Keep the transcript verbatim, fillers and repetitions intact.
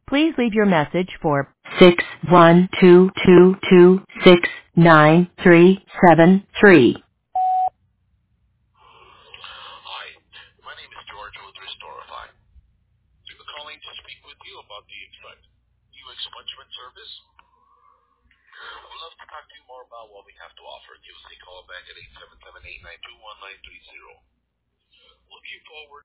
Please leave your message for six one two two two six nine three seven three. Hi, my name is George with Restorify. We were calling to speak with you about the Excite new expungement service. We'd love to talk to you more about what we have to offer. Give us a call back at eight seven seven, eight nine two, one nine three zero. Looking forward